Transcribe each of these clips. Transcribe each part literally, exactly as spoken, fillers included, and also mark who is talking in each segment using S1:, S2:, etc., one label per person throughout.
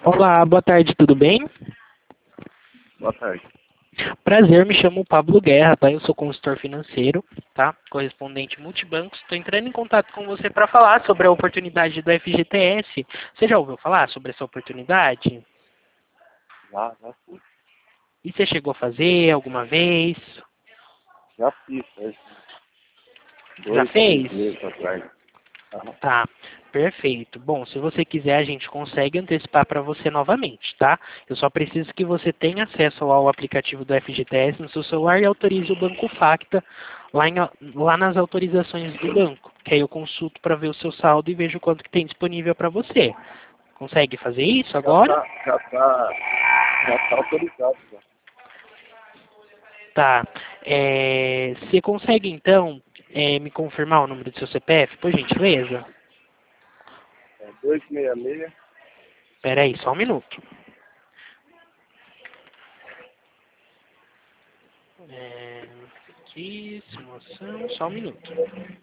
S1: Olá, boa tarde, tudo bem?
S2: Boa tarde.
S1: Prazer, me chamo Pablo Guerra, tá? Eu sou consultor financeiro, tá? Correspondente multibancos. Estou entrando em contato com você para falar sobre a oportunidade do F G T S. Você já ouviu falar sobre essa oportunidade?
S2: Já, já fiz.
S1: E você chegou a fazer alguma vez?
S2: Já fiz, faz dois,
S1: Já fez?
S2: três meses atrás. Aham.
S1: Tá, perfeito. Bom, se você quiser, a gente consegue antecipar para você novamente, tá? Eu só preciso que você tenha acesso ao aplicativo do F G T S no seu celular e autorize o Banco Facta lá, em, lá nas autorizações do banco, que aí eu consulto para ver o seu saldo e vejo quanto que tem disponível para você. Consegue fazer isso
S2: Já
S1: agora?
S2: tá, já tá, já tá autorizado. Já.
S1: Tá. É, você consegue, então, é, me confirmar o número do seu C P F, por gentileza?
S2: É dois seis seis,
S1: Espera aí, só um minuto. É, aqui, simulação, só um minuto.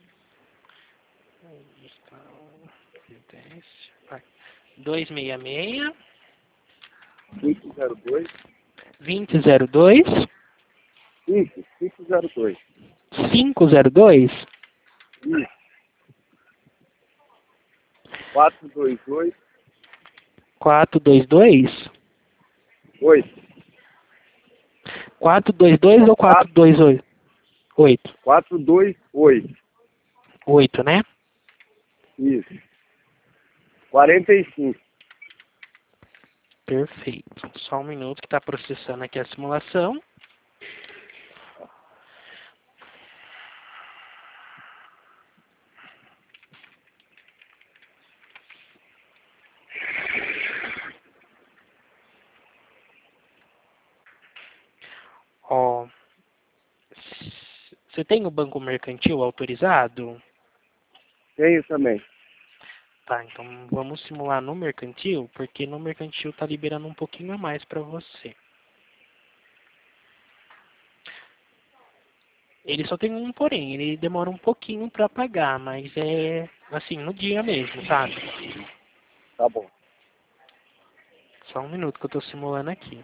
S1: Onde está o teste? Vai. dois seis seis,
S2: cinco zero dois,
S1: dois zero dois,
S2: cinco, cinco zero dois.
S1: cinco zero dois,
S2: Isso. quatro dois dois,
S1: quatro dois dois,
S2: oito.
S1: quatro dois dois ou quatro dois oito? oito.
S2: quatro dois oito.
S1: oito, né?
S2: Isso. quarenta e cinco.
S1: Perfeito. Só um minuto que está processando aqui a simulação. Ó, você tem o banco mercantil autorizado?
S2: Tenho também.
S1: Tá, então vamos simular no mercantil, porque no mercantil tá liberando um pouquinho a mais para você. Ele só tem um porém, ele demora um pouquinho para pagar, mas é assim, no dia mesmo, sabe?
S2: Tá bom.
S1: Só um minuto que eu tô simulando aqui.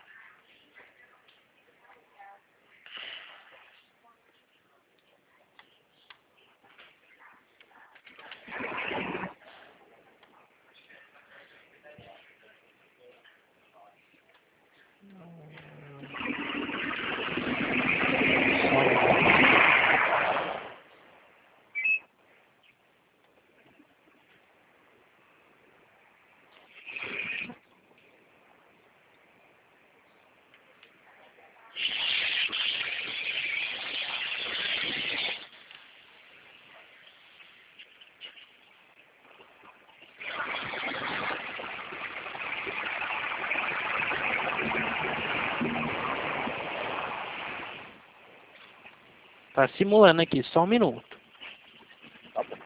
S1: Só um minuto. Tá simulando aqui, só um minuto.
S2: Tá bom.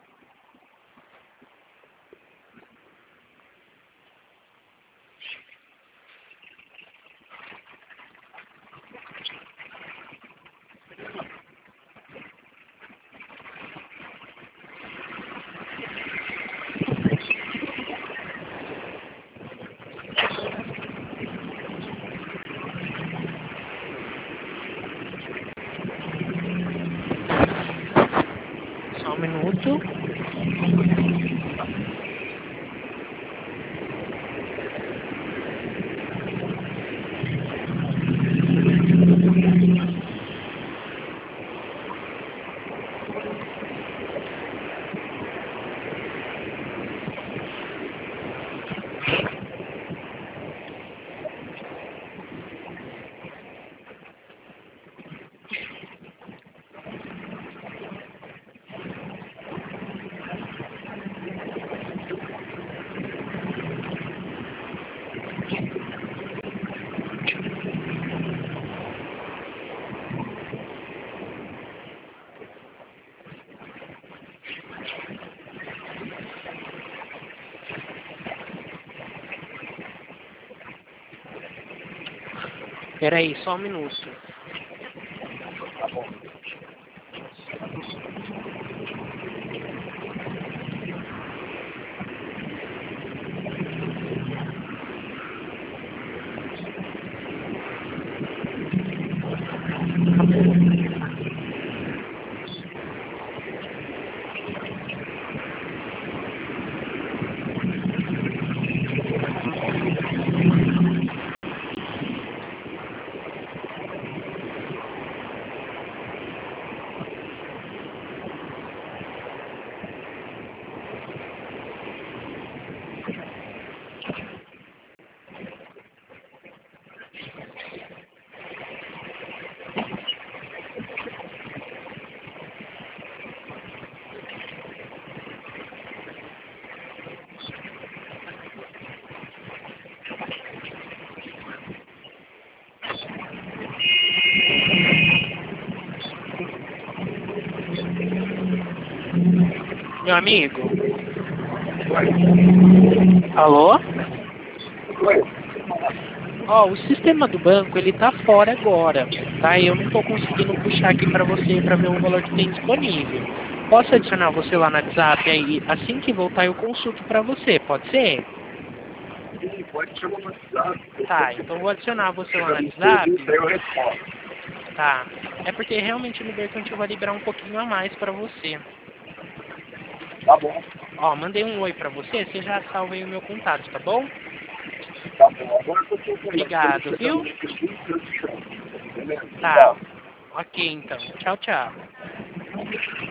S1: Só um minuto. Espera aí, só um minuto.
S2: Tá bom.
S1: Meu amigo? Alô? Ó, o sistema do banco, ele tá fora agora, tá? Eu não tô conseguindo puxar aqui pra você pra ver o valor que tem disponível. Posso adicionar você lá no WhatsApp aí? Assim que voltar eu consulto pra você, pode ser?
S2: Sim, pode chamar no WhatsApp.
S1: Tá, então vou adicionar você lá no WhatsApp.
S2: Aí eu respondo.
S1: Tá. É porque realmente no mercante vai liberar um pouquinho a mais pra você.
S2: Tá bom.
S1: Ó, mandei um oi pra você, você já salva aí o meu contato, tá bom?
S2: Tá bom. Agora eu tô procurando.
S1: Obrigado, viu?
S2: Beleza?
S1: Tá. Ok, então. Tchau, tchau.